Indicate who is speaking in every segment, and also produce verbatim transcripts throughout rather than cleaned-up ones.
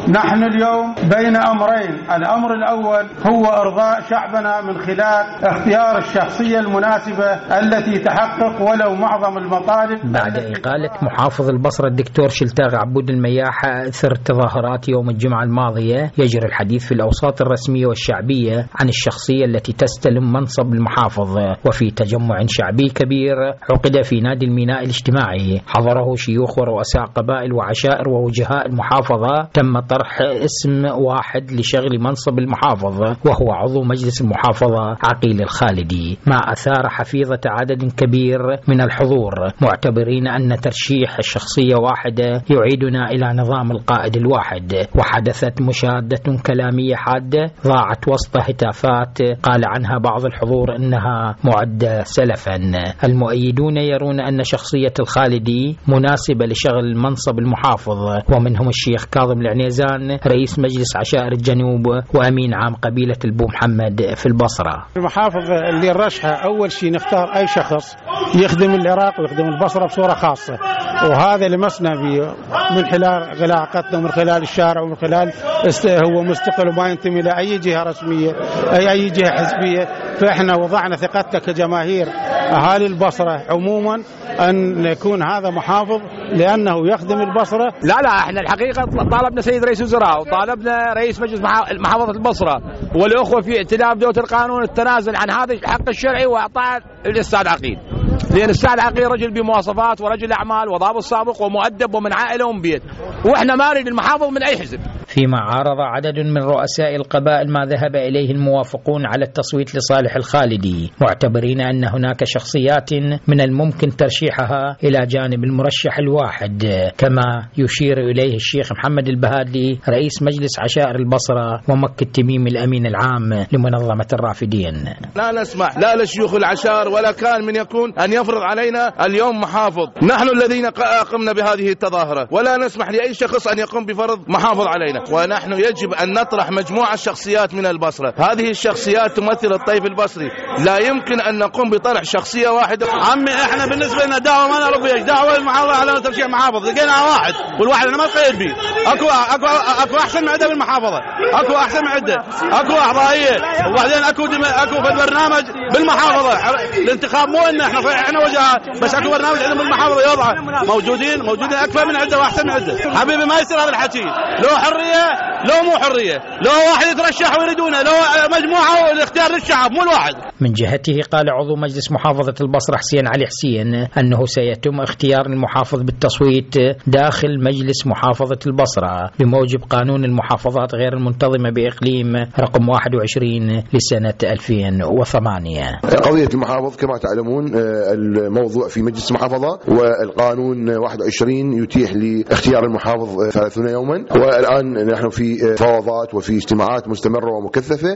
Speaker 1: نحن اليوم بين أمرين. الأمر الأول هو إرضاء شعبنا من خلال اختيار الشخصية المناسبة التي تحقق ولو معظم المطالب.
Speaker 2: بعد إقالة محافظ البصرة الدكتور شلتاغ عبود المياح أثر تظاهرات يوم الجمعة الماضية، يجري الحديث في الأوساط الرسمية والشعبية عن الشخصية التي تستلم منصب المحافظ. وفي تجمع شعبي كبير عقد في نادي الميناء الاجتماعي حضره شيوخ ورؤساء قبائل وعشائر ووجهاء المحافظة، تم طرح اسم واحد لشغل منصب المحافظ وهو عضو مجلس المحافظة عقيل الخالدي، ما أثار حفيظة عدد كبير من الحضور، معتبرين أن ترشيح الشخصية واحدة يعيدنا إلى نظام القائد الواحد. وحدثت مشادة كلامية حادة ضاعت وسط هتافات قال عنها بعض الحضور إنها معدة سلفا. المؤيدون يرون أن شخصية الخالدي مناسبة لشغل منصب المحافظ، ومنهم الشيخ كاظم العنيزان رئيس مجلس عشائر الجنوب وأمين عام قبيلة البو محمد في البصرة.
Speaker 1: المحافظ اللي نرشحه أول شيء نختار أي شخص يخدم العراق ويخدم البصرة بصورة خاصة، وهذا لمسنا به من خلال علاقتنا ومن خلال الشارع ومن خلال هو مستقل وما ينتمي لأي جهة رسمية أي أي جهة حزبية. فإحنا وضعنا ثقتنا كجماهير أهالي البصرة عموما أن يكون هذا محافظ لأنه يخدم البصرة.
Speaker 3: لا لا احنا الحقيقة طالبنا سيد رئيس الوزراء وطالبنا رئيس مجلس محافظة البصرة والأخوة في ائتلاف دولة القانون التنازل عن هذا الحق الشرعي وإعطاء الأستاذ عقيل، لأن الأستاذ عقيل رجل بمواصفات ورجل أعمال وضابط سابق ومؤدب ومن عائلة ومن بيت، وإحنا ما نريد المحافظ من أي حزب.
Speaker 2: فيما عارض عدد من رؤساء القبائل ما ذهب إليه الموافقون على التصويت لصالح الخالدي، معتبرين أن هناك شخصيات من الممكن ترشيحها إلى جانب المرشح الواحد، كما يشير إليه الشيخ محمد البهادلي رئيس مجلس عشائر البصرة ومكة التميم الأمين العام لمنظمة الرافدين.
Speaker 4: لا نسمح لا لشيوخ العشائر ولا كان من يكون أن يفرض علينا اليوم محافظ، نحن الذين قمنا بهذه التظاهرة، ولا نسمح لأي شخص أن يقوم بفرض محافظ علينا، ونحن يجب أن نطرح مجموعة شخصيات من البصرة. هذه الشخصيات تمثل الطيف البصري، لا يمكن أن نقوم بطرح شخصية واحدة.
Speaker 5: عمي احنا بالنسبة لنا دعوة ما نعرف فيها دعوة المحافظة على ترشيح محافظ، لقينا واحد والواحد أنا ما قيد به. أكو أكو أكو أحسن معدة بالمحافظة، أكو أحسن معدة، أكو أعضائية، وبعدين أكو دم... أكو في البرنامج بالمحافظة. الانتخاب مو إن احنا احنا وجهات، بس أكو برنامج عندنا بالمحافظة يوضع موجودين موجودين أكثر من عدة وأحسن من عدة. حبيبي ما يصير هذا الحكي، لو حرية لو مو حرية، لو واحد يترشح ويريدونه، لو مجموعة والاختيار للشعب مو الواحد.
Speaker 2: من جهته قال عضو مجلس محافظة البصرة حسين علي حسين أنه سيتم اختيار المحافظ بالتصويت داخل مجلس محافظة البصرة بموجب قانون المحافظات غير المنتظمة بإقليم رقم واحد وعشرين لسنة ألفين وثمانية.
Speaker 6: قضية المحافظ كما تعلمون الموضوع في مجلس المحافظة، والقانون واحد وعشرين يتيح لاختيار المحافظ ثلاثين يوما، والآن نحن في فوضات وفي اجتماعات مستمرة ومكثفة.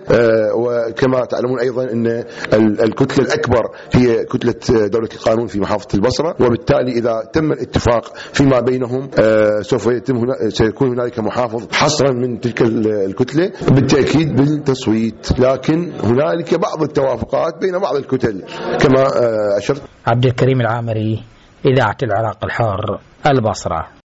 Speaker 6: وكما تعلمون أيضا أن الكتلة الأكبر هي كتلة دولة القانون في محافظة البصرة، وبالتالي إذا تم الاتفاق فيما بينهم سوف يتم هنا سيكون هنالك محافظ حصرا من تلك الكتلة بالتأكيد بالتصويت، لكن هنالك بعض التوافقات بين بعض الكتل كما أشرت.
Speaker 2: عبد الكريم العامري، إذاعة العراق الحار، البصرة.